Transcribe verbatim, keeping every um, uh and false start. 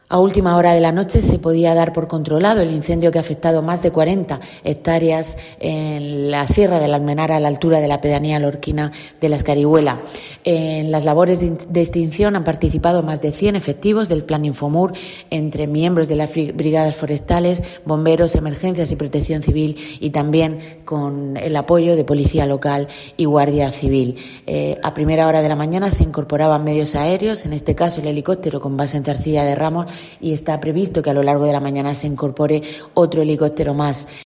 A última hora de la noche se podía dar por controlado el incendio que ha afectado más de cuarenta hectáreas en la Sierra de la Almenara, a la altura de la pedanía lorquina de la Escarihuela. En las labores de extinción han participado más de cien efectivos del Plan Infomur, entre miembros de las brigadas forestales, bomberos, emergencias y protección civil, y también con el apoyo de policía local y guardia civil. Eh, a primera hora de la mañana se incorporaban medios aéreos, en este caso el helicóptero con base en Zarcilla de Ramos, y está previsto que a lo largo de la mañana se incorpore otro helicóptero más.